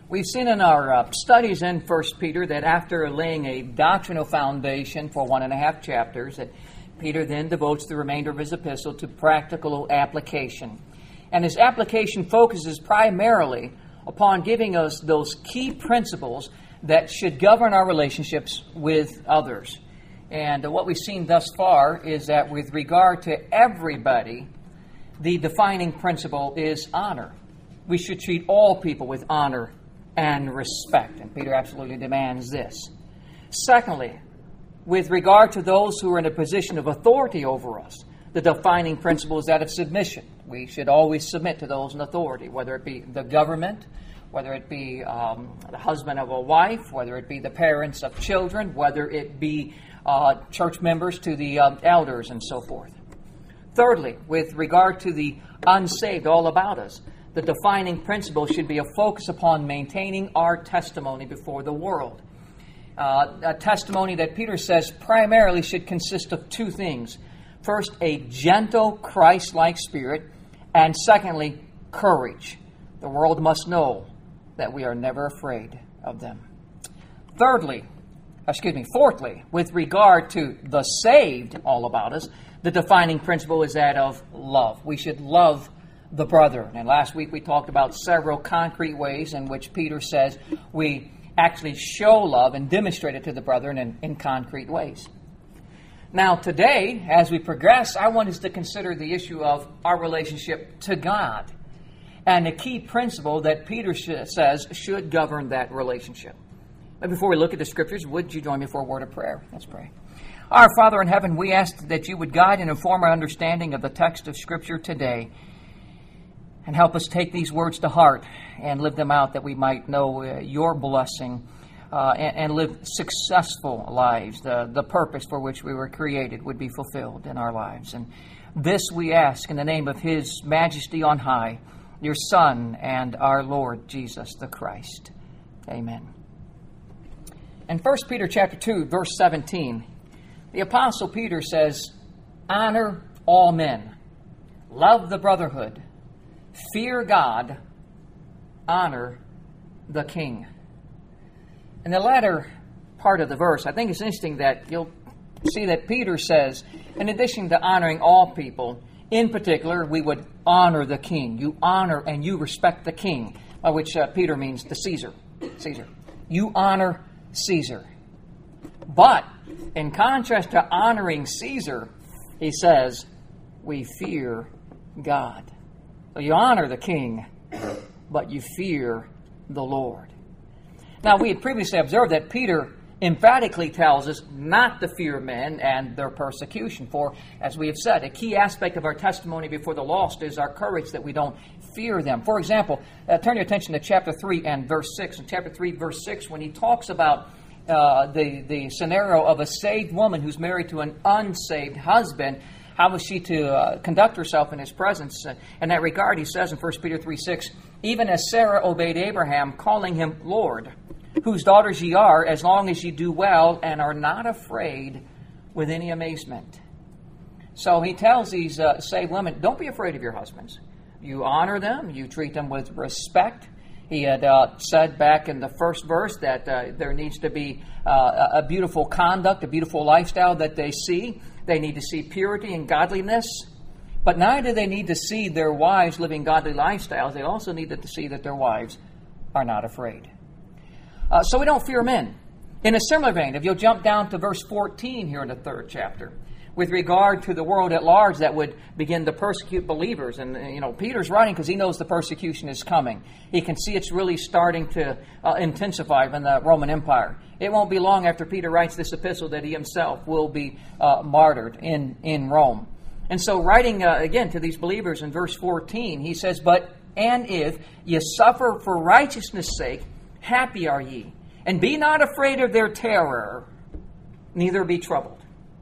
We've seen in our studies in 1 Peter that after laying a doctrinal foundation for 1.5 chapters, that Peter then devotes the remainder of his epistle to practical application. And his application focuses primarily upon giving us those key principles that should govern our relationships with others. And what we've seen thus far is that with regard to everybody, the defining principle is honor. We should treat all people with honor and respect. And Peter absolutely demands this. Secondly, with regard to those who are in a position of authority over us, the defining principle is that of submission. We should always submit to those in authority, whether it be the government, whether it be the husband of a wife, whether it be the parents of children, whether it be church members to the elders, and so forth. Thirdly, with regard to the unsaved all about us, the defining principle should be a focus upon maintaining our testimony before the world. A testimony that Peter says primarily should consist of two things. First, a gentle, Christ-like spirit, and secondly, courage. The world must know that we are never afraid of them. Fourthly, with regard to the saved all about us, the defining principle is that of love. We should love the brethren. And last week we talked about several concrete ways in which Peter says we actually show love and demonstrate it to the brethren in concrete ways. Now today, as we progress, I want us to consider the issue of our relationship to God and the key principle that Peter says should govern that relationship. But before we look at the Scriptures, would you join me for a word of prayer? Let's pray. Our Father in heaven, we ask that you would guide and inform our understanding of the text of Scripture today and help us take these words to heart and live them out that we might know your blessing and live successful lives. The purpose for which we were created would be fulfilled in our lives. And this we ask in the name of His Majesty on high, your Son and our Lord Jesus the Christ. Amen. In 1 Peter chapter 2, verse 17, the Apostle Peter says, honor all men, love the brotherhood, fear God, honor the king. In the latter part of the verse, I think it's interesting that you'll see that Peter says, in addition to honoring all people, in particular, we would honor the king. You honor and you respect the king, by which Peter means the Caesar. You honor Caesar. But in contrast to honoring Caesar, he says, we fear God. So you honor the king, but you fear the Lord. Now, we had previously observed that Peter emphatically tells us not to fear men and their persecution. For, as we have said, a key aspect of our testimony before the lost is our courage that we don't fear them. For example, turn your attention to chapter 3 and verse 6. In chapter 3, verse 6, when he talks about the scenario of a saved woman who's married to an unsaved husband, how was she to conduct herself in his presence? In that regard, he says in 1 Peter 3:6, even as Sarah obeyed Abraham, calling him Lord, whose daughters ye are, as long as ye do well and are not afraid with any amazement. So he tells these saved women, don't be afraid of your husbands. You honor them, you treat them with respect. He had said back in the first verse that there needs to be a beautiful conduct, a beautiful lifestyle that they see. They need to see purity and godliness. But not do they need to see their wives living godly lifestyles, they also need to see that their wives are not afraid. So we don't fear men. In a similar vein, if you'll jump down to verse 14 here in the 3rd chapter, with regard to the world at large that would begin to persecute believers. And, Peter's writing because he knows the persecution is coming. He can see it's really starting to intensify in the Roman Empire. It won't be long after Peter writes this epistle that he himself will be martyred in Rome. And so writing again to these believers in verse 14, he says, and if ye suffer for righteousness' sake, happy are ye, and be not afraid of their terror, neither be troubled.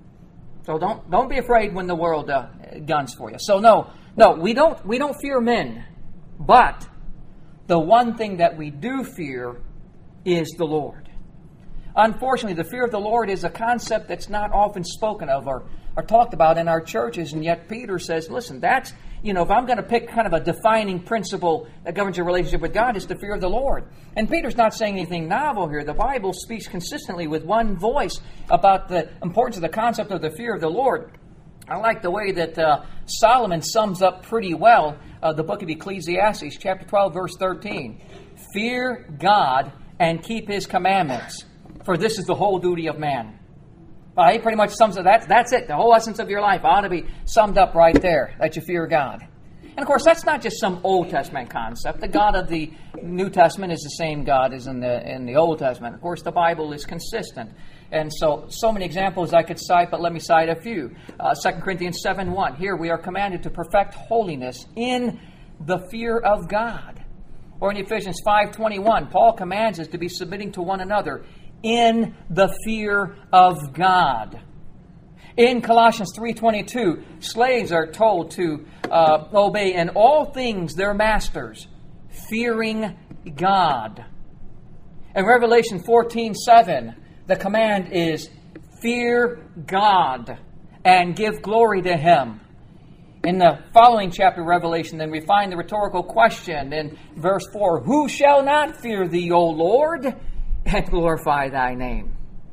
So don't be afraid when the world guns for you. So no, we don't fear men, but the one thing that we do fear is the Lord. Unfortunately, the fear of the Lord is a concept that's not often spoken of or talked about in our churches, and yet Peter says, listen, that's if I'm going to pick kind of a defining principle that governs your relationship with God, it's the fear of the Lord. And Peter's not saying anything novel here. The Bible speaks consistently with one voice about the importance of the concept of the fear of the Lord. I like the way that Solomon sums up pretty well the book of Ecclesiastes, chapter 12, verse 13. Fear God and keep His commandments, for this is the whole duty of man. Well, he pretty much sums it. That's it. The whole essence of your life ought to be summed up right there, that you fear God. And of course, that's not just some Old Testament concept. The God of the New Testament is the same God as in the Old Testament. Of course, the Bible is consistent. And so many examples I could cite, but let me cite a few. 2 Corinthians 7:1. Here we are commanded to perfect holiness in the fear of God. Or in Ephesians 5:21, Paul commands us to be submitting to one another in the fear of God. In Colossians 3:22, slaves are told to obey in all things their masters, fearing God. In Revelation 14:7, the command is, fear God and give glory to Him. In the following chapter of Revelation, then we find the rhetorical question in verse 4, who shall not fear Thee, O Lord, and glorify Thy name?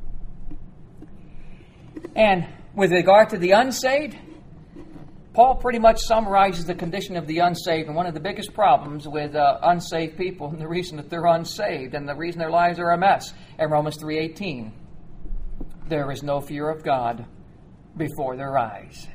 And with regard to the unsaved, Paul pretty much summarizes the condition of the unsaved. And one of the biggest problems with unsaved people, and the reason that they're unsaved, and the reason their lives are a mess, in Romans 3:18, there is no fear of God before their eyes.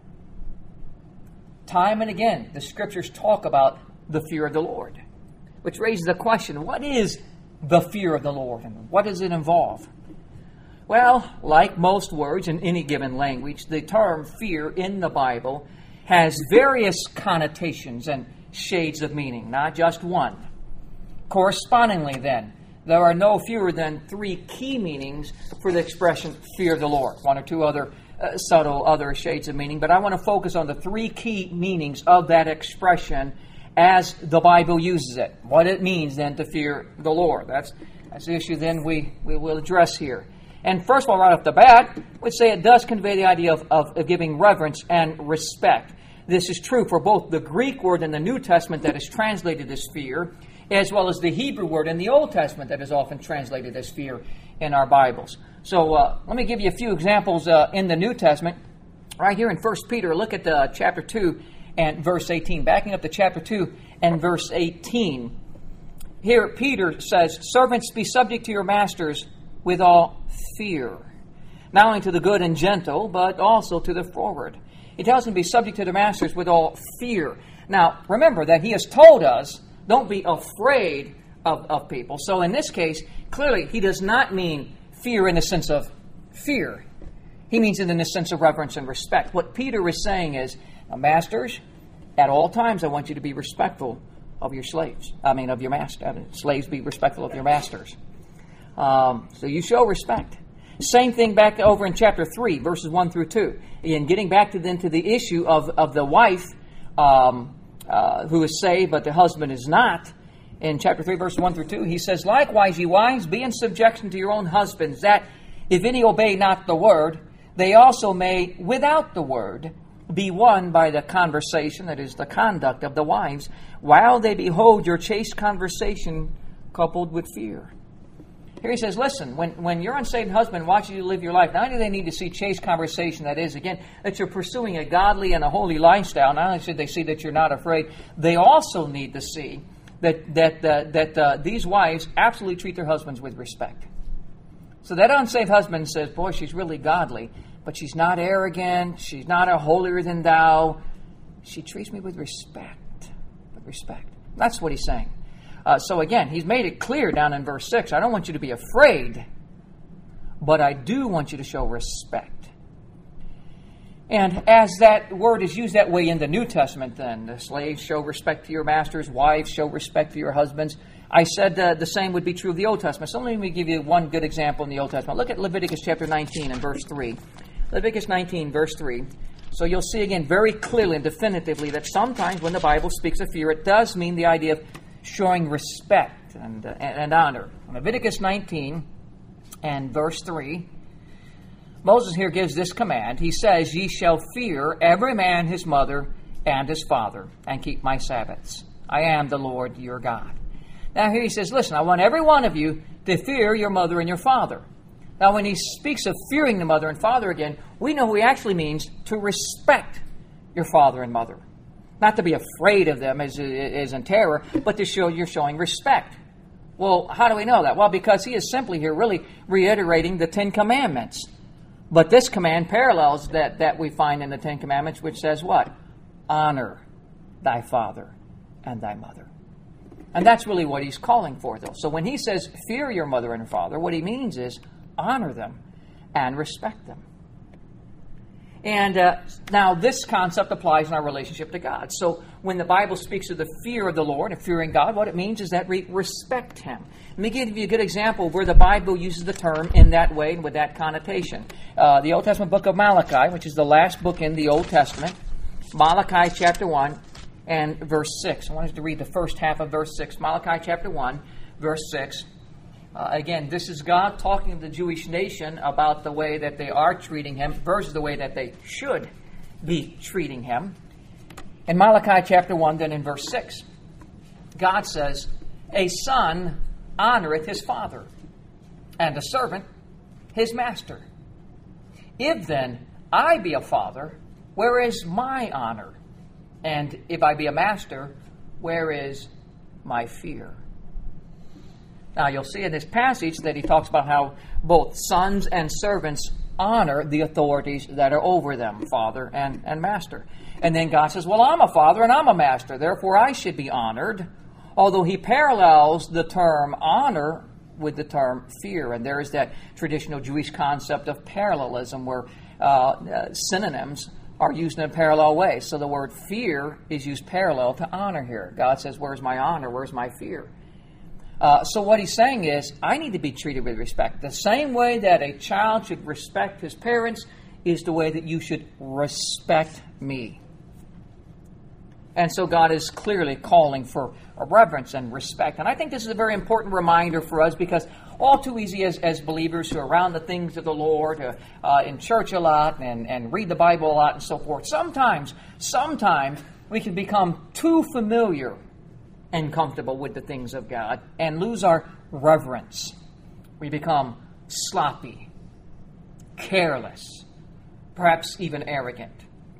Time and again, the Scriptures talk about the fear of the Lord, which raises the question, what is the fear of the Lord, and what does it involve? Well, like most words in any given language, the term fear in the Bible has various connotations and shades of meaning, not just one. Correspondingly, then, there are no fewer than 3 key meanings for the expression fear of the Lord. 1 or 2 other subtle other shades of meaning, but I want to focus on the 3 key meanings of that expression as the Bible uses it. What it means then to fear the Lord. That's the issue then we will address here. And first of all, right off the bat, we'd say it does convey the idea of giving reverence and respect. This is true for both the Greek word in the New Testament that is translated as fear, as well as the Hebrew word in the Old Testament that is often translated as fear in our Bibles. So let me give you a few examples in the New Testament. Right here in 1 Peter, look at chapter 2 and verse 18. Backing up to chapter 2 and verse 18. Here Peter says, servants, be subject to your masters with all fear, not only to the good and gentle, but also to the froward. He tells them to be subject to the masters with all fear. Now, remember that he has told us, don't be afraid of people. So in this case, clearly he does not mean fear in the sense of fear. He means it in the sense of reverence and respect. What Peter is saying is, masters, at all times I want you to be respectful of your slaves. Of your master. Slaves, be respectful of your masters. So you show respect. Same thing back over in chapter 3, verses 1 through 2. And getting back to the issue of the wife who is saved, but the husband is not. In chapter 3, verses 1 through 2, he says, likewise, ye wives, be in subjection to your own husbands, that if any obey not the word, they also may, without the word, be won by the conversation, that is, the conduct of the wives, while they behold your chaste conversation coupled with fear. Here he says, listen, when your unsaved husband watches you live your life, not only do they need to see chaste conversation, that is, again, that you're pursuing a godly and a holy lifestyle, not only should they see that you're not afraid, they also need to see that these wives absolutely treat their husbands with respect. So that unsaved husband says, boy, she's really godly, but she's not arrogant, she's not a holier than thou. She treats me with respect. That's what he's saying. So again, he's made it clear down in verse 6, I don't want you to be afraid, but I do want you to show respect. And as that word is used that way in the New Testament then, the slaves show respect to your masters, wives show respect to your husbands. I said the same would be true of the Old Testament. So let me give you one good example in the Old Testament. Look at Leviticus chapter 19 and verse 3. Leviticus 19, verse 3. So you'll see again very clearly and definitively that sometimes when the Bible speaks of fear, it does mean the idea of showing respect and honor. Leviticus 19 and verse 3, Moses here gives this command. He says, ye shall fear every man his mother and his father, and keep my Sabbaths. I am the Lord your God. Now here he says, listen, I want every one of you to fear your mother and your father. Now when he speaks of fearing the mother and father again, we know he actually means to respect your father and mother. Not to be afraid of them as in terror, but to show you're showing respect. Well, how do we know that? Well, because he is simply here really reiterating the Ten Commandments. But this command parallels that we find in the Ten Commandments, which says what? Honor thy father and thy mother. And that's really what he's calling for, though. So when he says, fear your mother and father, what he means is honor them and respect them. And now this concept applies in our relationship to God. So when the Bible speaks of the fear of the Lord and fearing God, what it means is that we respect him. Let me give you a good example of where the Bible uses the term in that way and with that connotation. The Old Testament book of Malachi, which is the last book in the Old Testament, Malachi chapter 1 and verse 6. I wanted to read the first half of verse 6. Malachi chapter 1, verse 6. Again, this is God talking to the Jewish nation about the way that they are treating him versus the way that they should be treating him. In Malachi chapter 1, then in verse 6, God says, a son honoreth his father, and a servant his master. If then I be a father, where is my honor? And if I be a master, where is my fear? Now, you'll see in this passage that he talks about how both sons and servants honor the authorities that are over them, father and master. And then God says, well, I'm a father and I'm a master, therefore I should be honored. Although he parallels the term honor with the term fear. And there is that traditional Jewish concept of parallelism where synonyms are used in a parallel way. So the word fear is used parallel to honor here. God says, where's my honor? Where's my fear? So what he's saying is, I need to be treated with respect. The same way that a child should respect his parents is the way that you should respect me. And so God is clearly calling for a reverence and respect. And I think this is a very important reminder for us because all too easy as believers who are around the things of the Lord, in church a lot and read the Bible a lot and so forth, sometimes we can become too familiar and comfortable with the things of God and lose our reverence. We become sloppy, careless, perhaps even arrogant.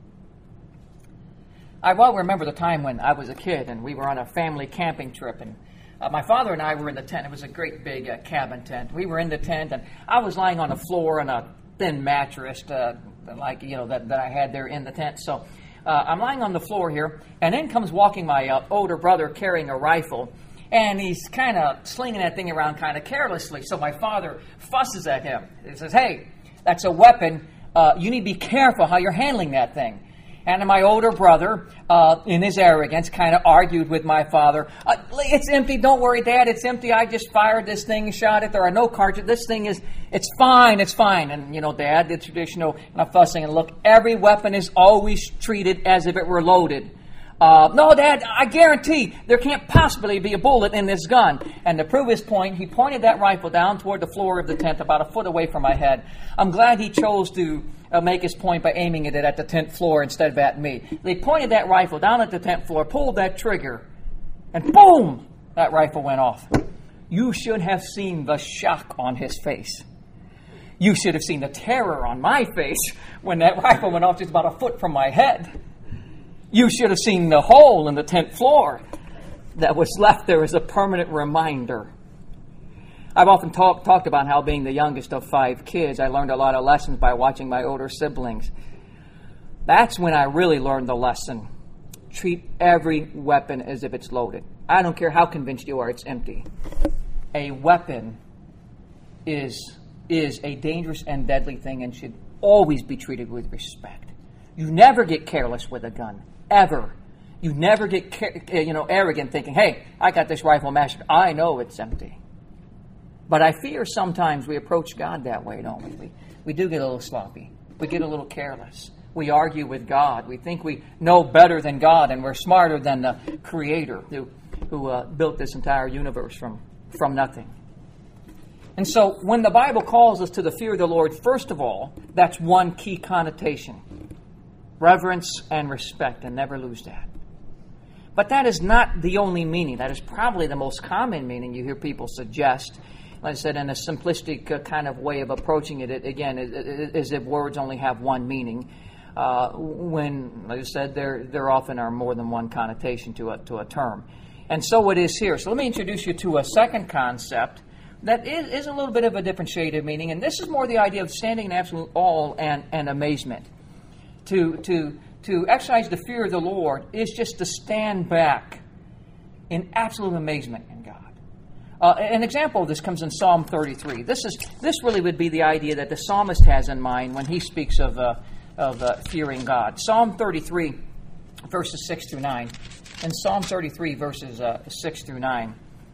I well remember the time when I was a kid and we were on a family camping trip, and my father and I were in the tent. It was a great big cabin tent. We were in the tent, and I was lying on the floor on a thin mattress, that I had there in the tent. So I'm lying on the floor here, and in comes walking my older brother carrying a rifle, and he's kind of slinging that thing around kind of carelessly. So my father fusses at him. He says, "Hey, that's a weapon. You need to be careful how you're handling that thing." And my older brother, in his arrogance, kind of argued with my father. "It's empty. Don't worry, Dad. It's empty. I just fired this thing and shot it. There are no cartridges. This thing it's fine. It's fine." And, Dad, the traditional fussing. And look, every weapon is always treated as if it were loaded. "No, Dad, I guarantee there can't possibly be a bullet in this gun." And to prove his point, he pointed that rifle down toward the floor of the tent about a foot away from my head. I'm glad he chose to make his point by aiming it at the tent floor instead of at me. They pointed that rifle down at the tent floor, pulled that trigger, and boom, that rifle went off. You should have seen the shock on his face. You should have seen the terror on my face when that rifle went off just about a foot from my head. You should have seen the hole in the tent floor that was left there as a permanent reminder. I've often talked about how, being the youngest of 5 kids, I learned a lot of lessons by watching my older siblings. That's when I really learned the lesson. Treat every weapon as if it's loaded. I don't care how convinced you are it's empty. A weapon is a dangerous and deadly thing and should always be treated with respect. You never get careless with a gun, ever. You never get arrogant thinking, "Hey, I got this rifle mastered. I know it's empty." But I fear sometimes we approach God that way, don't we? We do get a little sloppy. We get a little careless. We argue with God. We think we know better than God, and we're smarter than the Creator who built this entire universe from nothing. And so when the Bible calls us to the fear of the Lord, first of all, that's one key connotation. Reverence and respect, and never lose that. But that is not the only meaning. That is probably the most common meaning you hear people suggest. Like I said, in a simplistic kind of way of approaching it, again, as if words only have one meaning. When, like I said, there often are more than one connotation to a term. And so it is here. So let me introduce you to a second concept that is a little bit of a different shade of meaning. And this is more the idea of standing in absolute awe and amazement. To exercise the fear of the Lord is just to stand back in absolute amazement in God. An example of this comes in Psalm 33. This really would be the idea that the psalmist has in mind when he speaks of fearing God. Psalm 33, verses 6 through 9. And Psalm 33, verses 6 through 9.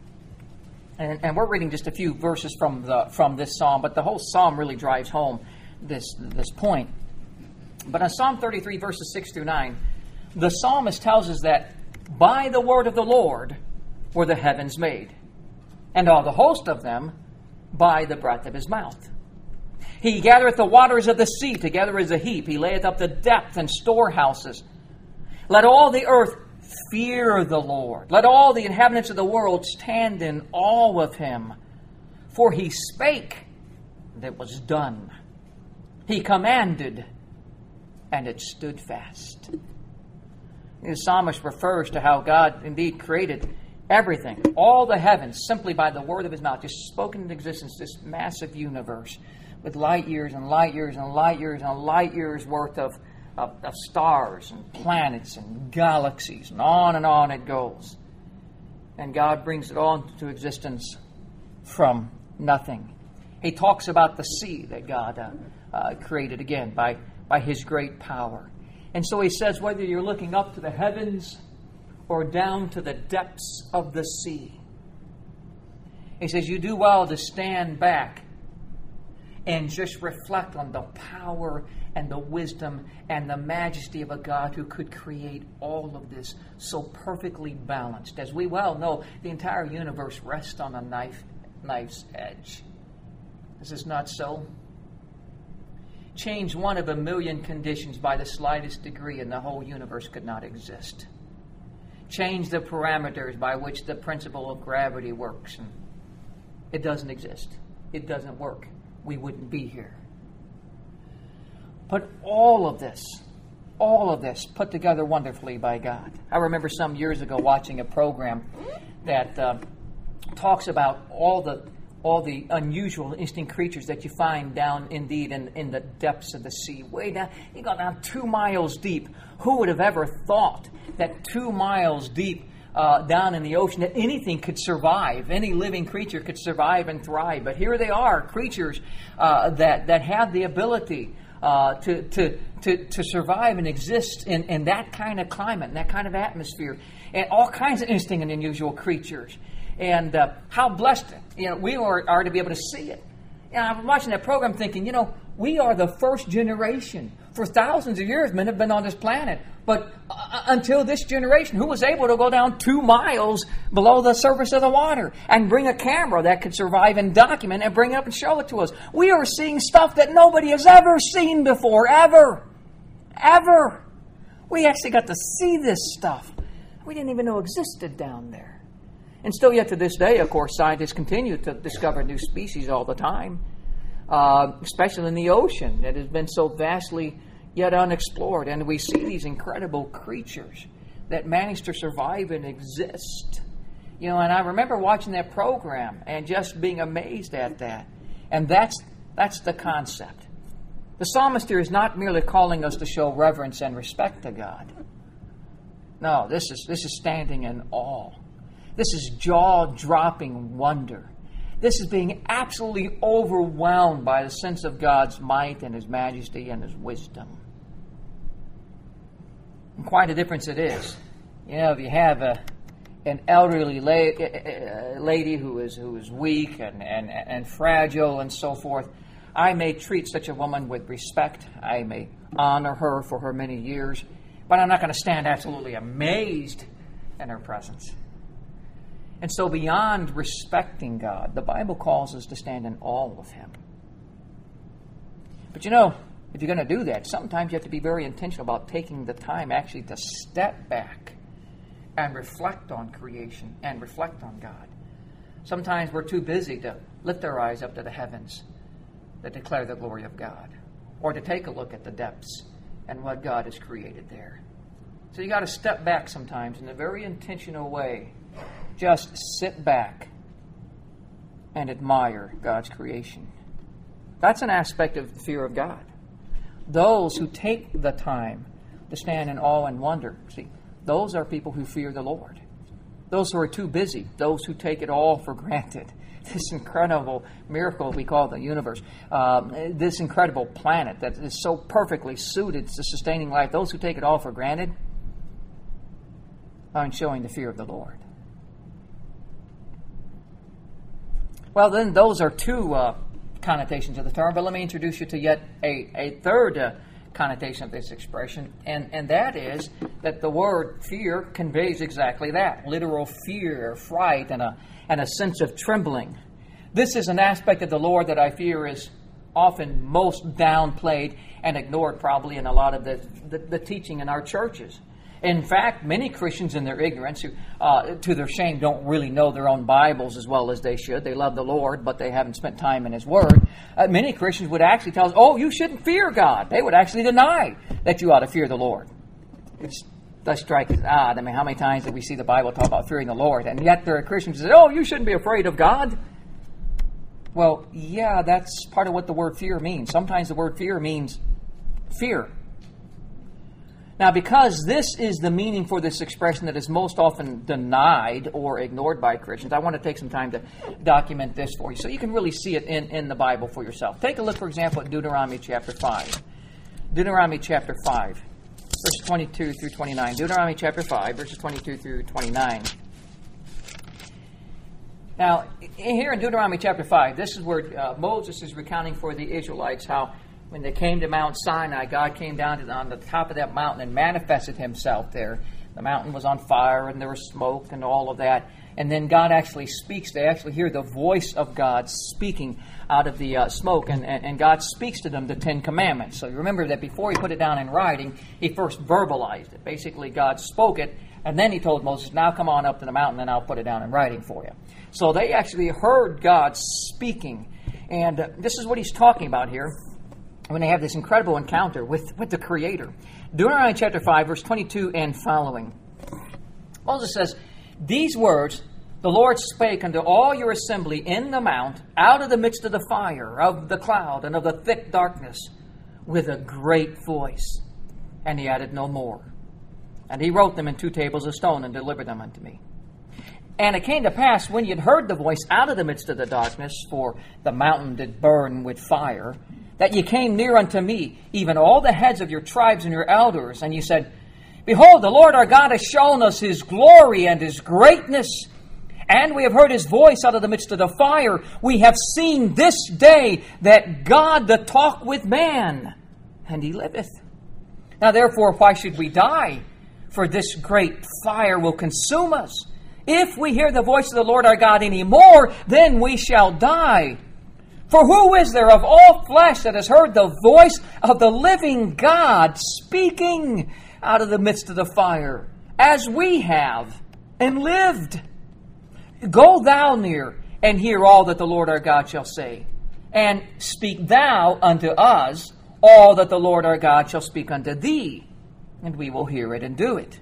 And we're reading just a few verses from this psalm, but the whole psalm really drives home this point. But in Psalm 33, verses 6 through 9, the psalmist tells us that by the word of the Lord were the heavens made, and all the host of them by the breath of his mouth. He gathereth the waters of the sea together as a heap. He layeth up the depth and storehouses. Let all the earth fear the Lord. Let all the inhabitants of the world stand in awe of him. For he spake, and it was done. He commanded, and it stood fast. The psalmist refers to how God indeed created everything, all the heavens, simply by the word of his mouth, just spoken into existence, this massive universe with light years and light years and light years and light years worth of stars and planets and galaxies, and on it goes. And God brings it all into existence from nothing. He talks about the sea that God created again by his great power. And so he says, whether you're looking up to the heavens or down to the depths of the sea, he says, you do well to stand back and just reflect on the power and the wisdom and the majesty of a God who could create all of this so perfectly balanced. As we well know, the entire universe rests on a knife's edge. Is this not so? Change one of a million conditions by the slightest degree and the whole universe could not exist. Change the parameters by which the principle of gravity works, and it doesn't exist. It doesn't work. We wouldn't be here. But all of this put together wonderfully by God. I remember some years ago watching a program that talks about all the unusual, interesting creatures that you find down, indeed, in the depths of the sea. Way down, you go down 2 miles deep. Who would have ever thought that 2 miles deep down in the ocean, that anything could survive, any living creature could survive and thrive? But here they are, creatures that have the ability to survive and exist in that kind of climate, and that kind of atmosphere, and all kinds of interesting and unusual creatures. And how blessed we are to be able to see it. And I'm watching that program thinking, we are the first generation. For thousands of years, men have been on this planet. But until this generation, who was able to go down 2 miles below the surface of the water and bring a camera that could survive and document and bring it up and show it to us? We are seeing stuff that nobody has ever seen before, ever. We actually got to see this stuff we didn't even know existed down there. And still yet to this day, of course, scientists continue to discover new species all the time, especially in the ocean that has been so vastly yet unexplored. And we see these incredible creatures that manage to survive and exist. And I remember watching that program and just being amazed at that. And that's the concept. The psalmist here is not merely calling us to show reverence and respect to God. No, this is standing in awe. This is jaw-dropping wonder. This is being absolutely overwhelmed by the sense of God's might and His majesty and His wisdom. And quite a difference it is. If you have an elderly lady who is weak and fragile and so forth, I may treat such a woman with respect. I may honor her for her many years, but I'm not going to stand absolutely amazed in her presence. And so beyond respecting God, the Bible calls us to stand in awe of Him. But if you're going to do that, sometimes you have to be very intentional about taking the time actually to step back and reflect on creation and reflect on God. Sometimes we're too busy to lift our eyes up to the heavens that declare the glory of God, or to take a look at the depths and what God has created there. So you got to step back sometimes in a very intentional way. Just sit back and admire God's creation. That's an aspect of the fear of God. Those who take the time to stand in awe and wonder, see, those are people who fear the Lord. Those who are too busy, those who take it all for granted, this incredible miracle we call the universe, this incredible planet that is so perfectly suited to sustaining life, those who take it all for granted aren't showing the fear of the Lord. Well, then those are two connotations of the term, but let me introduce you to yet a third connotation of this expression, and that is that the word fear conveys exactly that, literal fear, fright, and a sense of trembling. This is an aspect of the Lord that I fear is often most downplayed and ignored probably in a lot of the teaching in our churches. In fact, many Christians in their ignorance, who, to their shame, don't really know their own Bibles as well as they should. They love the Lord, but they haven't spent time in His Word. Many Christians would actually tell us, oh, you shouldn't fear God. They would actually deny that you ought to fear the Lord. It does strike us odd. I mean, how many times do we see the Bible talk about fearing the Lord? And yet there are Christians who say, oh, you shouldn't be afraid of God. Well, yeah, that's part of what the word fear means. Sometimes the word fear means fear. Now, because this is the meaning for this expression that is most often denied or ignored by Christians, I want to take some time to document this for you so you can really see it in the Bible for yourself. Take a look, for example, at Deuteronomy chapter 5. Deuteronomy chapter 5, verses 22 through 29. Deuteronomy chapter 5, verses 22 through 29. Now, here in Deuteronomy chapter 5, this is where Moses is recounting for the Israelites how when they came to Mount Sinai, God came down on the top of that mountain and manifested Himself there. The mountain was on fire and there was smoke and all of that. And then God actually speaks. They actually hear the voice of God speaking out of the smoke. And God speaks to them the Ten Commandments. So you remember that before He put it down in writing, He first verbalized it. Basically, God spoke it. And then He told Moses, now come on up to the mountain and I'll put it down in writing for you. So they actually heard God speaking. And this is what He's talking about here when they have this incredible encounter with the Creator. Deuteronomy chapter 5, verse 22 and following. Moses says, these words the Lord spake unto all your assembly in the mount, out of the midst of the fire, of the cloud, and of the thick darkness, with a great voice. And He added no more. And He wrote them in 2 tables of stone and delivered them unto me. And it came to pass, when ye had heard the voice out of the midst of the darkness, for the mountain did burn with fire, that ye came near unto me, even all the heads of your tribes and your elders, and ye said, behold, the Lord our God has shown us His glory and His greatness, and we have heard His voice out of the midst of the fire. We have seen this day that God doth talk with man, and He liveth. Now therefore, why should we die? For this great fire will consume us. If we hear the voice of the Lord our God any more, then we shall die. For who is there of all flesh that has heard the voice of the living God speaking out of the midst of the fire, as we have, and lived? Go thou near, and hear all that the Lord our God shall say. And speak thou unto us all that the Lord our God shall speak unto thee, and we will hear it and do it.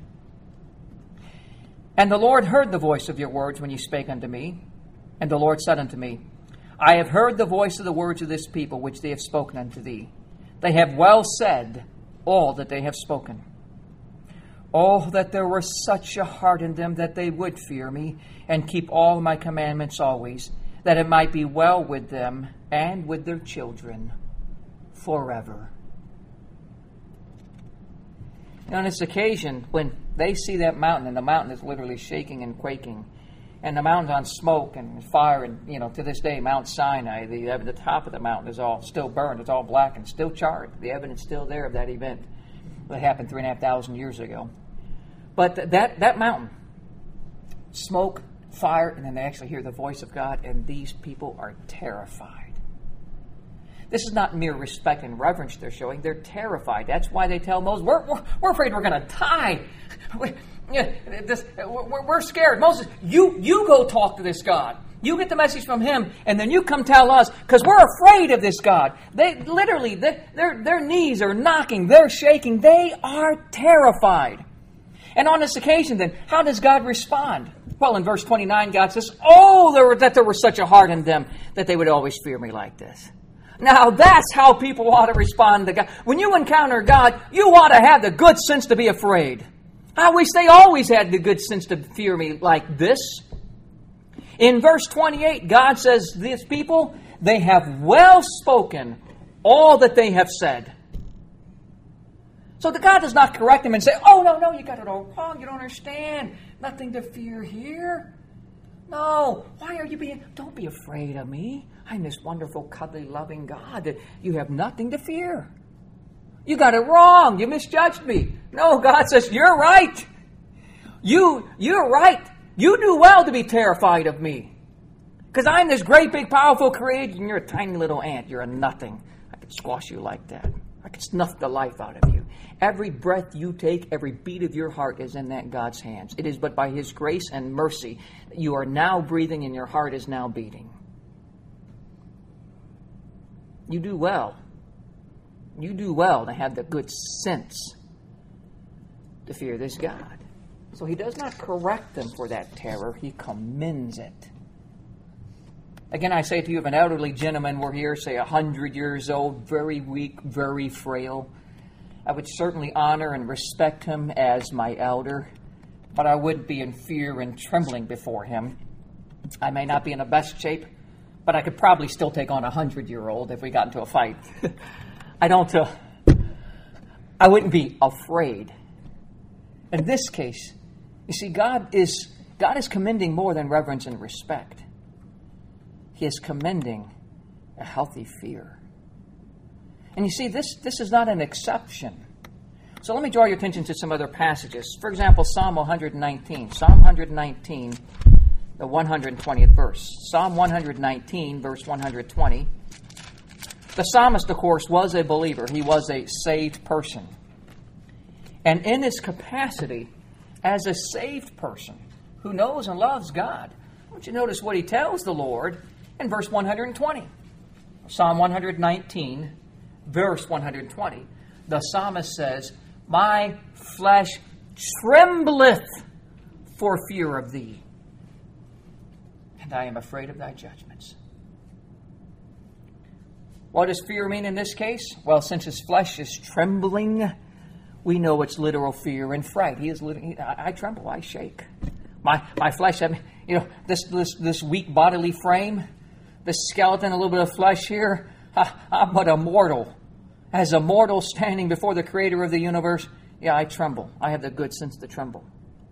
And the Lord heard the voice of your words when ye spake unto me. And the Lord said unto me, I have heard the voice of the words of this people, which they have spoken unto thee. They have well said all that they have spoken. Oh, that there were such a heart in them that they would fear me, and keep all my commandments always, that it might be well with them and with their children forever. And on this occasion, when they see that mountain, and the mountain is literally shaking and quaking, and the mountain's on smoke and fire, and to this day, Mount Sinai, the top of the mountain is all still burned, it's all black and still charred. The evidence still there of that event that happened 3,500 years ago. But that mountain, smoke, fire, and then they actually hear the voice of God, and these people are terrified. This is not mere respect and reverence they're showing. They're terrified. That's why they tell Moses, we're afraid we're going to die. We're scared. Moses, you go talk to this God. You get the message from him, and then you come tell us, because we're afraid of this God. They literally, their knees are knocking. They're shaking. They are terrified. And on this occasion, then, how does God respond? Well, in verse 29, God says, that there was such a heart in them that they would always fear me like this. Now, that's how people ought to respond to God. When you encounter God, you ought to have the good sense to be afraid. I wish they always had the good sense to fear me like this. In verse 28, God says, these people, they have well spoken all that they have said. So the God does not correct them and say, no, you got it all wrong. You don't understand. Nothing to fear here. No, don't be afraid of me. I'm this wonderful, cuddly, loving God that you have nothing to fear. You got it wrong. You misjudged me. No, God says, you're right. You're right. You do well to be terrified of me. Because I'm this great, big, powerful creator, and you're a tiny little ant. You're a nothing. I could squash you like that. I could snuff the life out of you. Every breath you take, every beat of your heart is in that God's hands. It is but by His grace and mercy that you are now breathing and your heart is now beating. You do well. You do well to have the good sense to fear this God. So He does not correct them for that terror. He commends it. Again, I say to you, if an elderly gentleman were here, say 100 years old, very weak, very frail, I would certainly honor and respect him as my elder, but I would be in fear and trembling before him. I may not be in the best shape, but I could probably still take on a 100-year-old if we got into a fight. I wouldn't be afraid. In this case, you see, God is commending more than reverence and respect. He is commending a healthy fear. And you see, this is not an exception. So let me draw your attention to some other passages. For example, Psalm 119. Psalm 119, the 120th verse. Psalm 119, verse 120. The psalmist, of course, was a believer. He was a saved person. And in his capacity as a saved person who knows and loves God, I want you to notice what he tells the Lord in verse 120. Psalm 119, verse 120. The psalmist says, "My flesh trembleth for fear of thee, and I am afraid of thy judgments." What does fear mean in this case? Well, since his flesh is trembling, we know it's literal fear and fright. I tremble, I shake. My flesh, this weak bodily frame, this skeleton, a little bit of flesh here, I'm but a mortal. As a mortal standing before the Creator of the universe, I tremble. I have the good sense to tremble.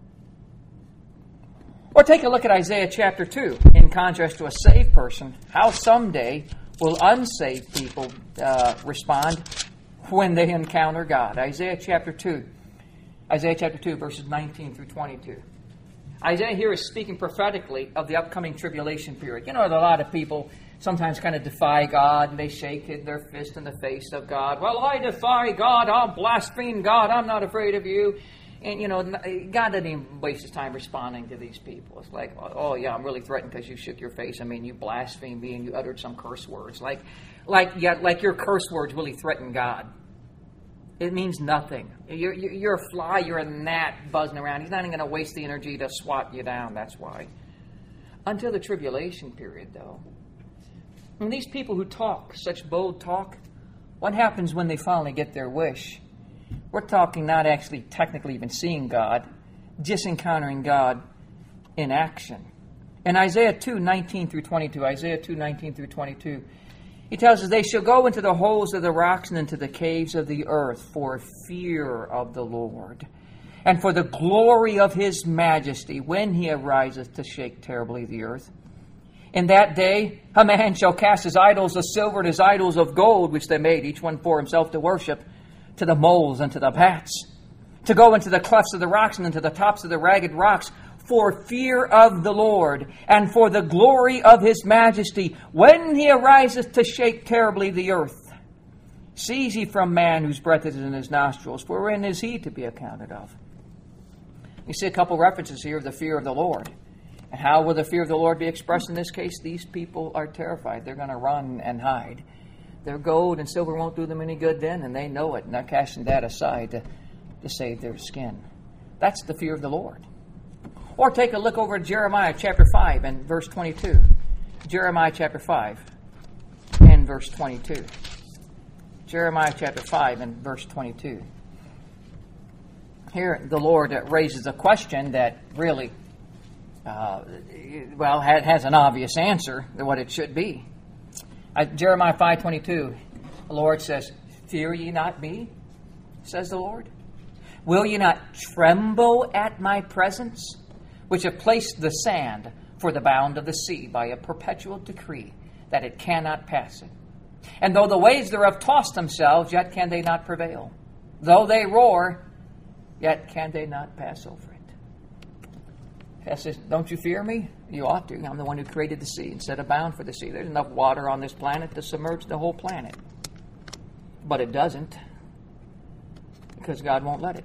Or take a look at Isaiah chapter 2. In contrast to a saved person, how someday will unsaved people respond when they encounter God. Isaiah chapter 2, verses 19 through 22. Isaiah here is speaking prophetically of the upcoming tribulation period. You know, a lot of people sometimes kind of defy God, and they shake their fist in the face of God. Well, I defy God, I'll blaspheme God, I'm not afraid of you. And, God doesn't even waste his time responding to these people. It's like, oh, yeah, I'm really threatened because you shook your face. I mean, you blasphemed me and you uttered some curse words. Like your curse words really threaten God. It means nothing. You're a fly, you're a gnat buzzing around. He's not even going to waste the energy to swat you down, that's why. Until the tribulation period, though. And these people who talk such bold talk, what happens when they finally get their wish? We're talking not actually technically even seeing God, just encountering God in action. In Isaiah 2, 19 through 22, Isaiah 2, 19 through 22, he tells us, "They shall go into the holes of the rocks and into the caves of the earth for fear of the Lord, and for the glory of his majesty, when he ariseth to shake terribly the earth. In that day a man shall cast his idols of silver and his idols of gold, which they made, each one for himself to worship, to the moles and to the bats, to go into the clefts of the rocks and into the tops of the ragged rocks for fear of the Lord, and for the glory of his majesty, when he ariseth to shake terribly the earth. Cease ye from man whose breath is in his nostrils, for wherein is he to be accounted of? You see a couple references here of the fear of the Lord. And how will the fear of the Lord be expressed in this case? These people are terrified. They're going to run and hide. Their gold and silver won't do them any good then, and they know it, and they're casting that aside to save their skin. That's the fear of the Lord. Or take a look over at Jeremiah chapter 5 and verse 22. Jeremiah chapter 5 and verse 22. Jeremiah chapter 5 and verse 22. Here the Lord raises a question that really, has an obvious answer to what it should be. Jeremiah 5:22, the Lord says, "Fear ye not me, says the Lord? Will ye not tremble at my presence, which have placed the sand for the bound of the sea by a perpetual decree, that it cannot pass it? And though the waves thereof toss themselves, yet can they not prevail. Though they roar, yet can they not pass over it." He says, don't you fear me? You ought to. I'm the one who created the sea and set a bound for the sea. There's enough water on this planet to submerge the whole planet. But it doesn't, because God won't let it.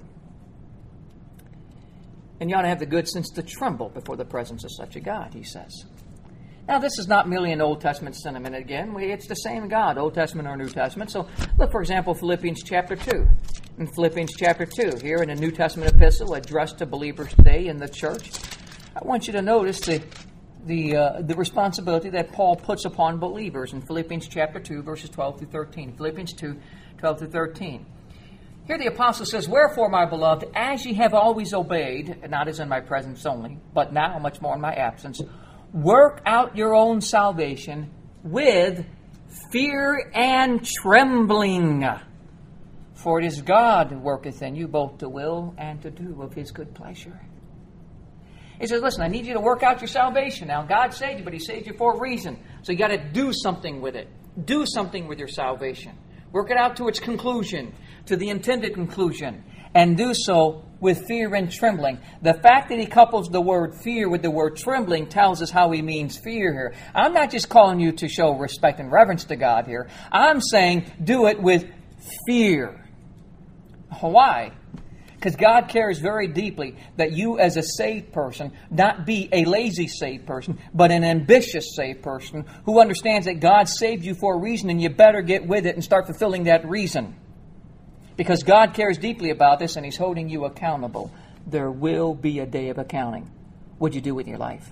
And you ought to have the good sense to tremble before the presence of such a God, he says. Now, this is not merely an Old Testament sentiment again. It's the same God, Old Testament or New Testament. So look, for example, Philippians chapter 2. In Philippians chapter 2, here in a New Testament epistle addressed to believers today in the church, I want you to notice the responsibility that Paul puts upon believers in Philippians chapter 2, verses 12 through 13. Philippians 2, 12 through 13. Here the apostle says, "Wherefore, my beloved, as ye have always obeyed, not as in my presence only, but now much more in my absence, work out your own salvation with fear and trembling. For it is God who worketh in you both to will and to do of his good pleasure." He says, listen, I need you to work out your salvation. Now, God saved you, but he saved you for a reason. So you got to do something with it. Do something with your salvation. Work it out to its conclusion, to the intended conclusion, and do so with fear and trembling. The fact that he couples the word fear with the word trembling tells us how he means fear here. I'm not just calling you to show respect and reverence to God here. I'm saying do it with fear. Why? Because God cares very deeply that you as a saved person not be a lazy saved person, but an ambitious saved person who understands that God saved you for a reason and you better get with it and start fulfilling that reason. Because God cares deeply about this and he's holding you accountable. There will be a day of accounting. What'd you do with your life?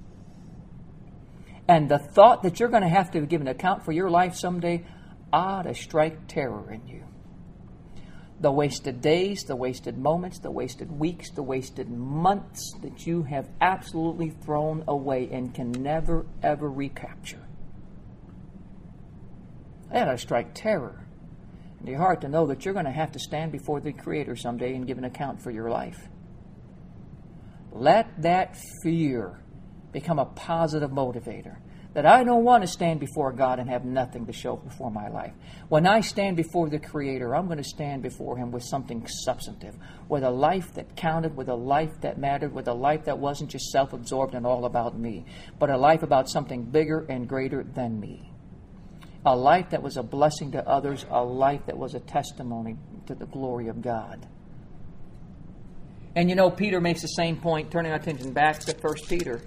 And the thought that you're going to have to give an account for your life someday ought to strike terror in you. The wasted days, the wasted moments, the wasted weeks, the wasted months that you have absolutely thrown away and can never, ever recapture. That ought to strike terror into your heart to know that you're going to have to stand before the Creator someday and give an account for your life. Let that fear become a positive motivator. That I don't want to stand before God and have nothing to show before my life. When I stand before the Creator, I'm going to stand before him with something substantive. With a life that counted, with a life that mattered, with a life that wasn't just self-absorbed and all about me, but a life about something bigger and greater than me. A life that was a blessing to others, a life that was a testimony to the glory of God. And you know, Peter makes the same point, turning our attention back to 1 Peter.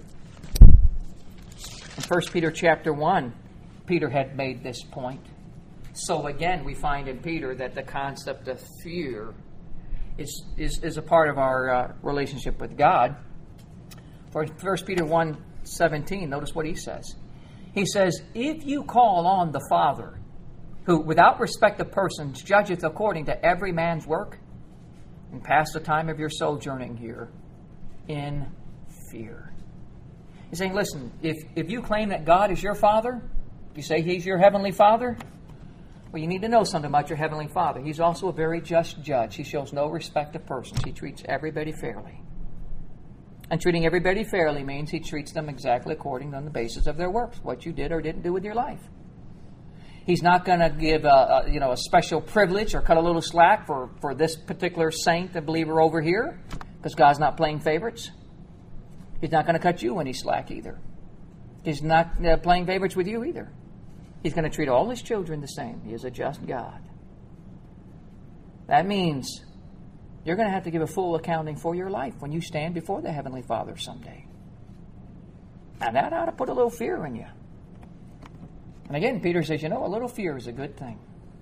In 1 Peter chapter 1, Peter had made this point. So again, we find in Peter that the concept of fear is a part of our relationship with God. For 1 Peter 1:17, notice what he says. He says, "If you call on the Father, who without respect of persons judgeth according to every man's work, and pass the time of your sojourning here in fear." He's saying, listen, if you claim that God is your Father, if you say he's your Heavenly Father, well, you need to know something about your Heavenly Father. He's also a very just judge. He shows no respect of persons. He treats everybody fairly. And treating everybody fairly means he treats them exactly according on the basis of their works, what you did or didn't do with your life. He's not going to give a special privilege or cut a little slack for this particular saint and believer over here, because God's not playing favorites. He's not going to cut you any slack either. He's not playing favorites with you either. He's going to treat all His children the same. He is a just God. That means you're going to have to give a full accounting for your life when you stand before the Heavenly Father someday. And that ought to put a little fear in you. And again, Peter says, a little fear is a good thing.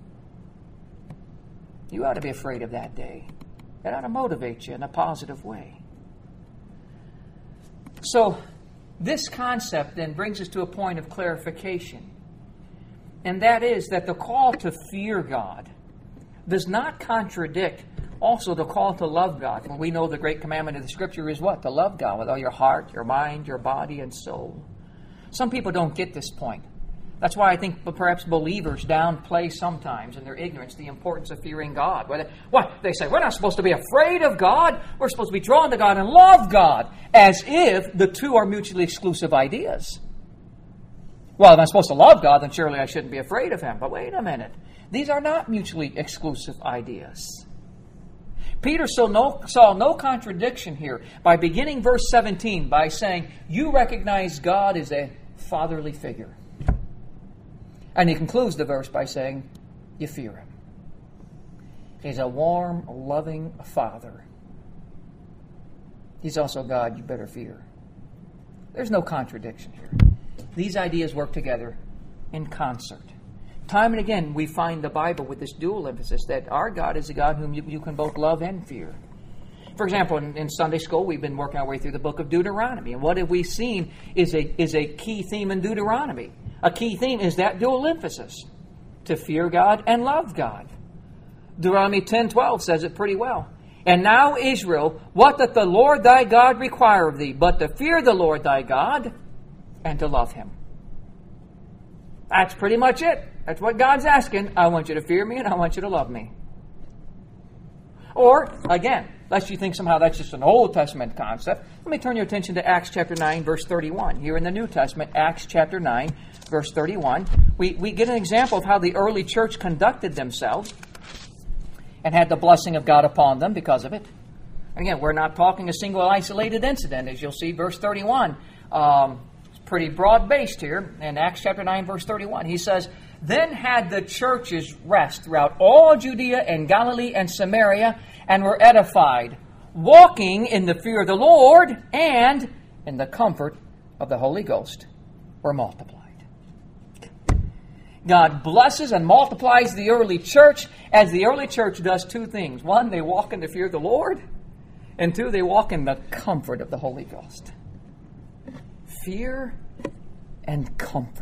You ought to be afraid of that day. That ought to motivate you in a positive way. So, this concept then brings us to a point of clarification. And that is that the call to fear God does not contradict also the call to love God. And we know the great commandment of the Scripture is what? To love God with all your heart, your mind, your body, and soul. Some people don't get this point. That's why I think perhaps believers downplay sometimes in their ignorance the importance of fearing God. They say, we're not supposed to be afraid of God. We're supposed to be drawn to God and love God, as if the two are mutually exclusive ideas. Well, if I'm supposed to love God, then surely I shouldn't be afraid of Him. But wait a minute. These are not mutually exclusive ideas. Peter saw no contradiction here by beginning verse 17 by saying, you recognize God as a fatherly figure. And he concludes the verse by saying, you fear Him. He's a warm, loving Father. He's also God you better fear. There's no contradiction here. These ideas work together in concert. Time and again, we find the Bible with this dual emphasis that our God is a God whom you can both love and fear. For example, in Sunday school, we've been working our way through the book of Deuteronomy. And what have we seen is a key theme in Deuteronomy. A key theme is that dual emphasis, to fear God and love God. Deuteronomy 10:12 says it pretty well. And now, Israel, what doth the Lord thy God require of thee, but to fear the Lord thy God and to love Him. That's pretty much it. That's what God's asking. I want you to fear me and I want you to love me. Or, again, lest you think somehow that's just an Old Testament concept, let me turn your attention to Acts chapter 9, verse 31. Here in the New Testament, Acts chapter 9, verse 31, we get an example of how the early church conducted themselves and had the blessing of God upon them because of it. Again, we're not talking a single isolated incident. As you'll see, verse 31, it's pretty broad-based here. In Acts chapter 9, verse 31, he says, then had the churches rest throughout all Judea and Galilee and Samaria, and were edified, walking in the fear of the Lord and in the comfort of the Holy Ghost were multiplied. God blesses and multiplies the early church as the early church does two things. One, they walk in the fear of the Lord, and two, they walk in the comfort of the Holy Ghost. Fear and comfort.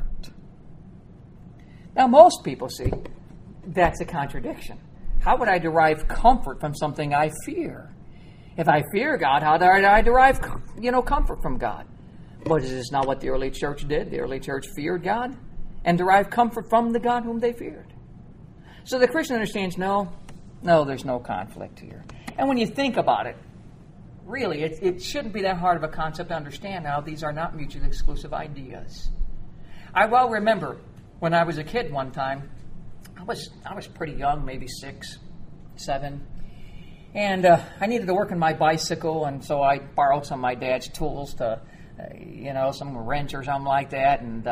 Now, most people see that's a contradiction. How would I derive comfort from something I fear? If I fear God, how do I derive, comfort from God? But is this not what the early church did? The early church feared God and derived comfort from the God whom they feared. So the Christian understands, no, there's no conflict here. And when you think about it, really, it shouldn't be that hard of a concept to understand now. These are not mutually exclusive ideas. I well remember when I was a kid one time, I was pretty young, maybe 6, 7, and I needed to work on my bicycle, and so I borrowed some of my dad's tools to, some wrench or something like that, and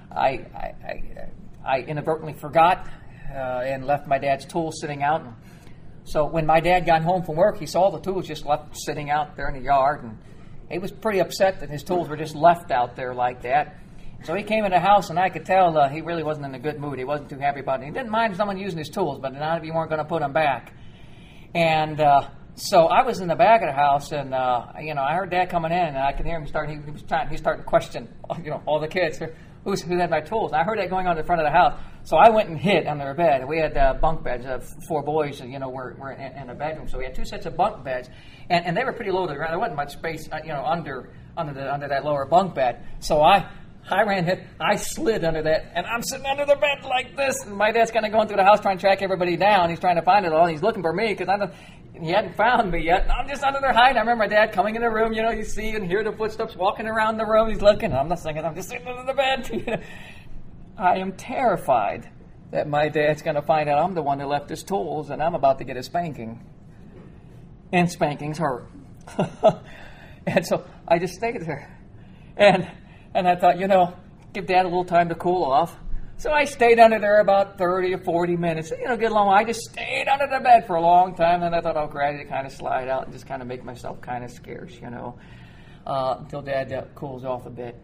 I inadvertently forgot and left my dad's tools sitting out. And so when my dad got home from work, he saw the tools just left sitting out there in the yard, and he was pretty upset that his tools were just left out there like that. So he came in the house, and I could tell he really wasn't in a good mood. He wasn't too happy about it. He didn't mind someone using his tools, but not if you weren't going to put them back. And so I was in the back of the house, and I heard Dad coming in, and I could hear him start. He started to question, all the kids. Who had my tools? And I heard that going on in front of the house. So I went and hid under a bed. We had bunk beds. 4 boys, were in a bedroom. So we had 2 sets of bunk beds, and they were pretty low to the ground. There wasn't much space, under that lower bunk bed. So I ran, I slid under that, and I'm sitting under the bed like this, and my dad's kind of going through the house trying to track everybody down. He's trying to find it all, and he's looking for me because he hadn't found me yet. I'm just under there hiding. I remember my dad coming in the room, you see and hear the footsteps walking around the room. He's looking, and I'm not singing, I'm just sitting under the bed. I am terrified that my dad's going to find out I'm the one who left his tools, and I'm about to get a spanking. And spankings hurt. And so I just stayed there. And I thought, give Dad a little time to cool off. So I stayed under there about 30 or 40 minutes. Get along. I just stayed under the bed for a long time. And I thought I'll gradually kind of slide out and just kind of make myself kind of scarce, until Dad cools off a bit.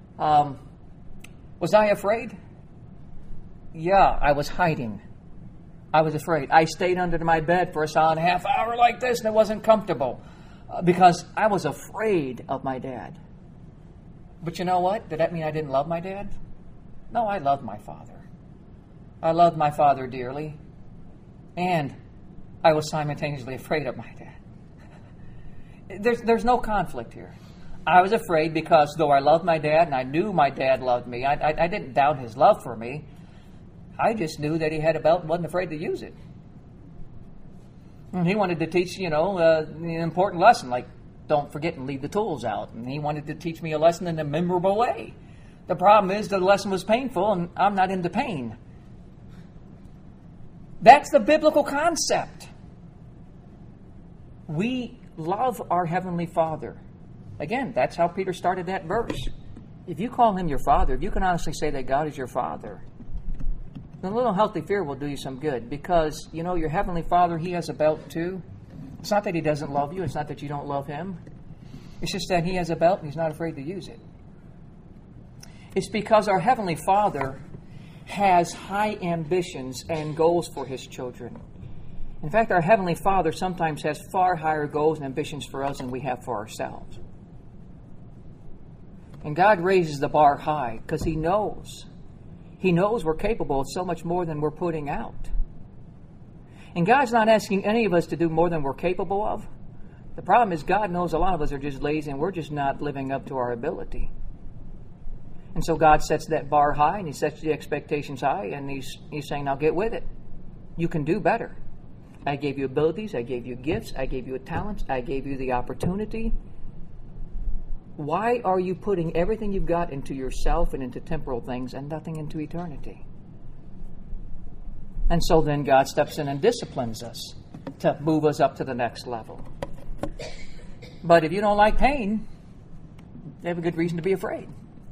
Was I afraid? Yeah, I was hiding. I was afraid. I stayed under my bed for a solid half hour like this, and it wasn't comfortable because I was afraid of my dad. But you know what? Did that mean I didn't love my dad? No, I loved my father. I loved my father dearly, and I was simultaneously afraid of my dad. There's no conflict here. I was afraid because though I loved my dad and I knew my dad loved me, I didn't doubt his love for me. I just knew that he had a belt and wasn't afraid to use it. And he wanted to teach, an important lesson, like don't forget and leave the tools out. And he wanted to teach me a lesson in a memorable way. The problem is the lesson was painful and I'm not into pain. That's the biblical concept. We love our Heavenly Father. Again, that's how Peter started that verse. If you call him your Father, if you can honestly say that God is your Father, then a little healthy fear will do you some good. Because, your Heavenly Father, He has a belt too. It's not that He doesn't love you. It's not that you don't love Him. It's just that He has a belt and He's not afraid to use it. It's because our Heavenly Father has high ambitions and goals for His children. In fact, our Heavenly Father sometimes has far higher goals and ambitions for us than we have for ourselves. And God raises the bar high because He knows. He knows we're capable of so much more than we're putting out. And God's not asking any of us to do more than we're capable of. The problem is God knows a lot of us are just lazy and we're just not living up to our ability. And so God sets that bar high and He sets the expectations high and He's saying, now get with it. You can do better. I gave you abilities. I gave you gifts. I gave you talents. I gave you the opportunity. Why are you putting everything you've got into yourself and into temporal things and nothing into eternity? And so then God steps in and disciplines us to move us up to the next level. But if you don't like pain, you have a good reason to be afraid.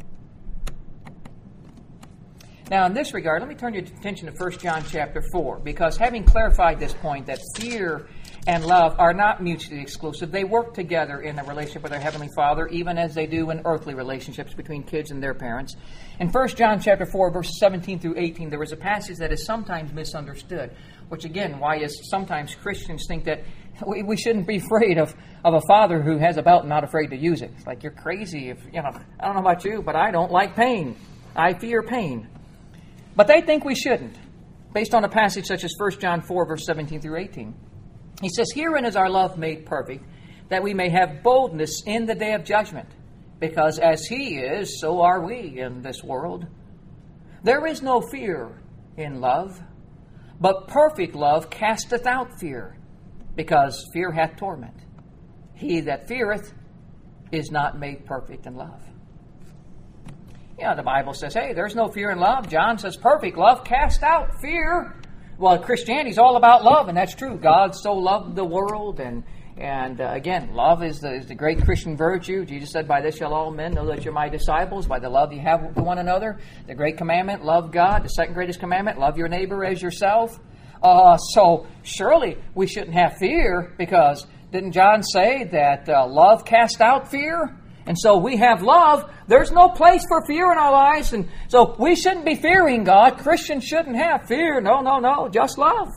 Now, in this regard, let me turn your attention to 1 John chapter 4, because having clarified this point that fear and love are not mutually exclusive, they work together in a relationship with our Heavenly Father, even as they do in earthly relationships between kids and their parents. In 1 John chapter 4, verses 17 through 18, there is a passage that is sometimes misunderstood, which again, why is sometimes Christians think that we shouldn't be afraid of a father who has a belt and not afraid to use it. It's like, you're crazy if, I don't know about you, but I don't like pain. I fear pain. But they think we shouldn't, based on a passage such as 1 John 4, verse 17 through 18. He says, herein is our love made perfect, that we may have boldness in the day of judgment. Because as He is, so are we in this world. There is no fear in love, but perfect love casteth out fear, because fear hath torment. He that feareth is not made perfect in love. The Bible says, hey, there's no fear in love. John says perfect love casts out fear. Well, Christianity's all about love, and that's true. God so loved the world, and again, love is the great Christian virtue. Jesus said, by this shall all men know that you're my disciples, by the love you have to one another. The great commandment, love God. The second greatest commandment, love your neighbor as yourself. So surely we shouldn't have fear, because didn't John say that love casts out fear? And so we have love. There's no place for fear in our lives. And so we shouldn't be fearing God. Christians shouldn't have fear. No. Just love.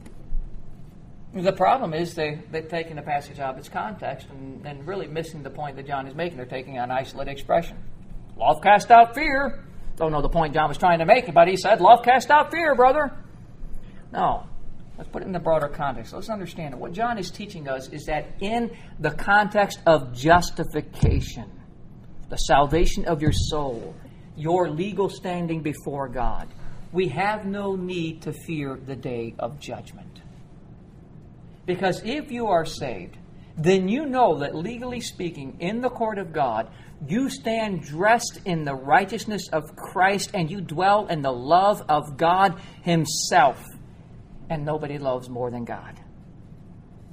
The problem is they've taken the passage out of its context and really missing the point that John is making. They're taking an isolated expression. Love casts out fear. Don't know the point John was trying to make, but he said, love casts out fear, brother. No. Let's put it in the broader context. Let's understand it. What John is teaching us is that in the context of justification, the salvation of your soul, your legal standing before God, we have no need to fear the day of judgment. Because if you are saved, then you know that legally speaking, in the court of God, you stand dressed in the righteousness of Christ and you dwell in the love of God Himself. And nobody loves more than God.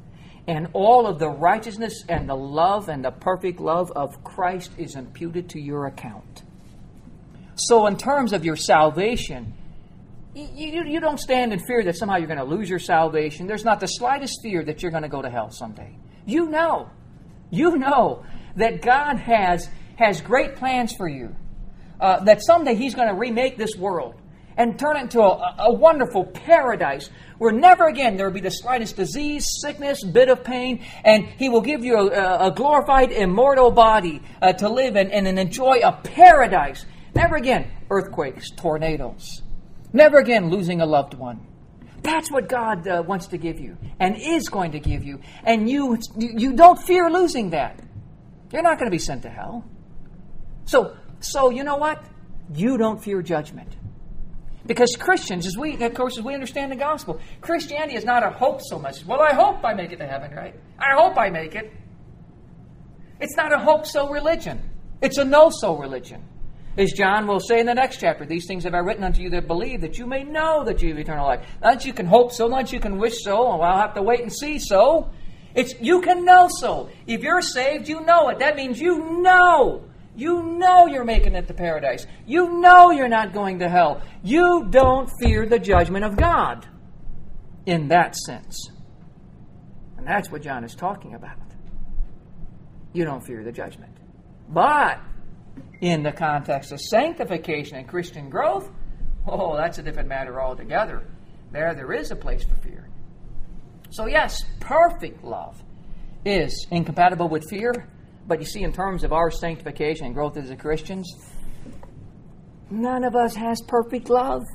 And all of the righteousness and the love and the perfect love of Christ is imputed to your account. So in terms of your salvation, you don't stand in fear that somehow you're going to lose your salvation. There's not the slightest fear that you're going to go to hell someday. You know that God has great plans for you. That someday He's going to remake this world and turn it into a wonderful paradise where never again there will be the slightest disease, sickness, bit of pain, and He will give you a glorified, immortal body to live in and enjoy a paradise. Never again earthquakes, tornadoes. Never again losing a loved one. That's what God wants to give you and is going to give you. And you don't fear losing that. You're not going to be sent to hell. So you know what? You don't fear judgment. Because Christians, as we understand the gospel, Christianity is not a hope so much. Well, I hope I make it to heaven, right? I hope I make it. It's not a hope-so religion. It's a know-so religion. As John will say in the next chapter, these things have I written unto you that believe, that you may know that you have eternal life. Not that you can hope so, not that you can wish so, and I'll have to wait and see so. It's you can know so. If you're saved, you know it. That means you know. You know you're making it to paradise. You know you're not going to hell. You don't fear the judgment of God in that sense. And that's what John is talking about. You don't fear the judgment. But in the context of sanctification and Christian growth, that's a different matter altogether. There is a place for fear. So yes, perfect love is incompatible with fear. But you see, in terms of our sanctification and growth as Christians, none of us has perfect love.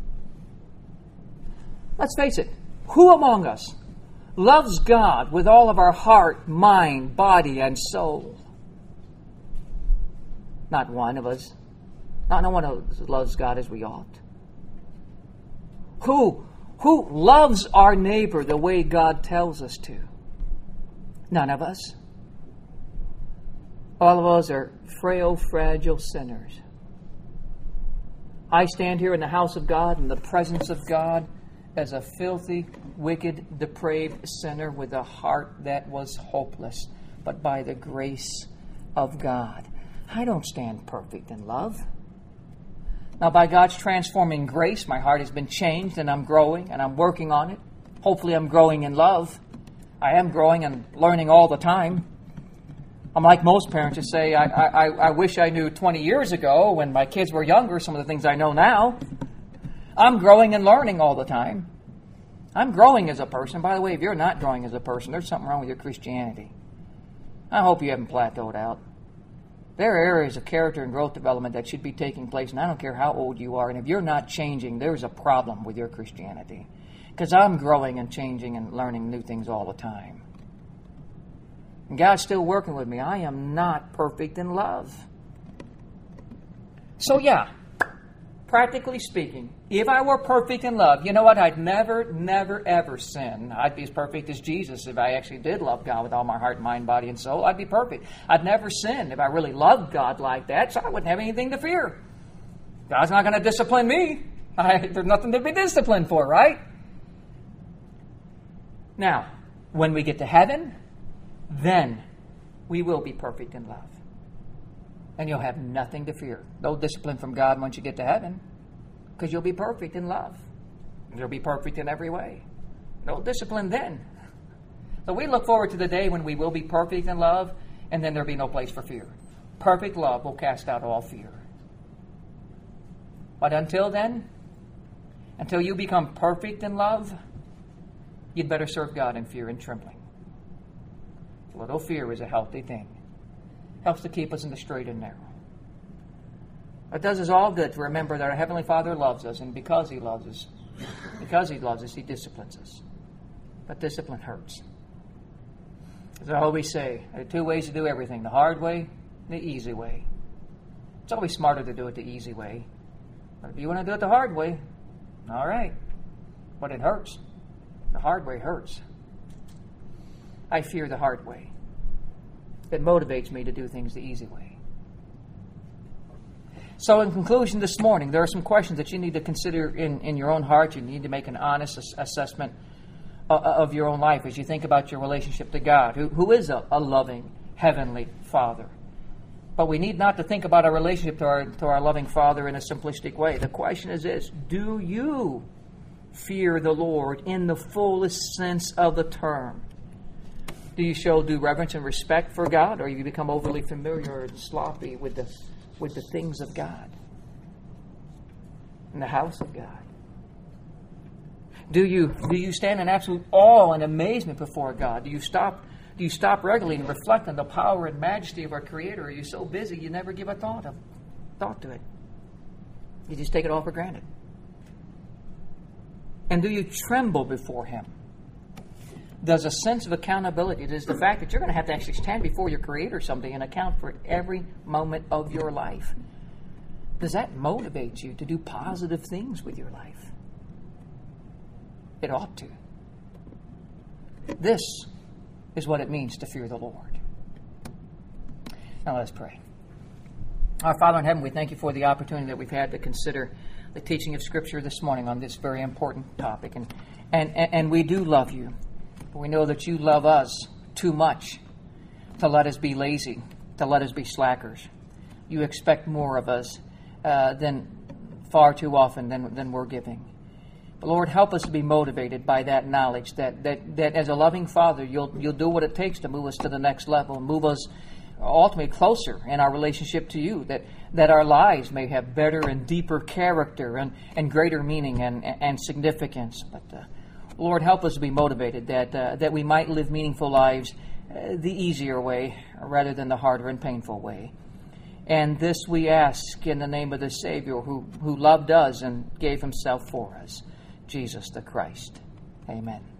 Let's face it, who among us loves God with all of our heart, mind, body, and soul? Not one of us. No one of us loves God as we ought. Who loves our neighbor the way God tells us to? None of us. All of us are frail, fragile sinners. I stand here in the house of God, in the presence of God, as a filthy, wicked, depraved sinner with a heart that was hopeless, but by the grace of God. I don't stand perfect in love. Now, by God's transforming grace, my heart has been changed, and I'm growing, and I'm working on it. Hopefully, I'm growing in love. I am growing and learning all the time. I'm like most parents who say, I wish I knew 20 years ago when my kids were younger some of the things I know now. I'm growing and learning all the time. I'm growing as a person. By the way, if you're not growing as a person, there's something wrong with your Christianity. I hope you haven't plateaued out. There are areas of character and growth development that should be taking place, and I don't care how old you are. And if you're not changing, there's a problem with your Christianity. Because I'm growing and changing and learning new things all the time. And God's still working with me. I am not perfect in love. So yeah, practically speaking, if I were perfect in love, you know what? I'd never, ever sin. I'd be as perfect as Jesus if I actually did love God with all my heart, mind, body, and soul. I'd be perfect. I'd never sin if I really loved God like that, so I wouldn't have anything to fear. God's not going to discipline me. There's nothing to be disciplined for, right? Now, when we get to heaven, then we will be perfect in love. And you'll have nothing to fear. No discipline from God once you get to heaven. Because you'll be perfect in love. You'll be perfect in every way. No discipline then. So we look forward to the day when we will be perfect in love, and then there'll be no place for fear. Perfect love will cast out all fear. But until then, until you become perfect in love, you'd better serve God in fear and trembling. A little fear is a healthy thing. Helps to keep us in the straight and narrow. It does us all good to remember that our Heavenly Father loves us, and because He loves us, He disciplines us. But discipline hurts. As I always say, there are two ways to do everything, the hard way and the easy way. It's always smarter to do it the easy way. But if you want to do it the hard way, all right. But it hurts. The hard way hurts. I fear the hard way. It motivates me to do things the easy way. So in conclusion this morning, there are some questions that you need to consider in your own heart. You need to make an honest assessment of your own life as you think about your relationship to God, who is a loving Heavenly Father. But we need not to think about our relationship to our loving Father in a simplistic way. The question is this: do you fear the Lord in the fullest sense of the term? Do you show due reverence and respect for God, or you become overly familiar and sloppy with the things of God in the house of God? Do you stand in absolute awe and amazement before God? Do you stop regularly and reflect on the power and majesty of our Creator? Or are you so busy you never give a thought to it? You just take it all for granted. And do you tremble before Him? Does a sense of accountability, does the fact that you're going to have to actually stand before your Creator someday and account for every moment of your life, does that motivate you to do positive things with your life? It ought to. This is what it means to fear the Lord. Now let's pray. Our Father in heaven, we thank you for the opportunity that we've had to consider the teaching of Scripture this morning on this very important topic. And we do love you. We know that you love us too much to let us be lazy, to let us be slackers. You expect more of us than far too often than we're giving. But Lord, help us to be motivated by that knowledge that as a loving Father, you'll do what it takes to move us to the next level, move us ultimately closer in our relationship to you, that our lives may have better and deeper character and greater meaning and significance. But Lord, help us to be motivated that we might live meaningful lives the easier way rather than the harder and painful way. And this we ask in the name of the Savior who loved us and gave Himself for us, Jesus the Christ. Amen.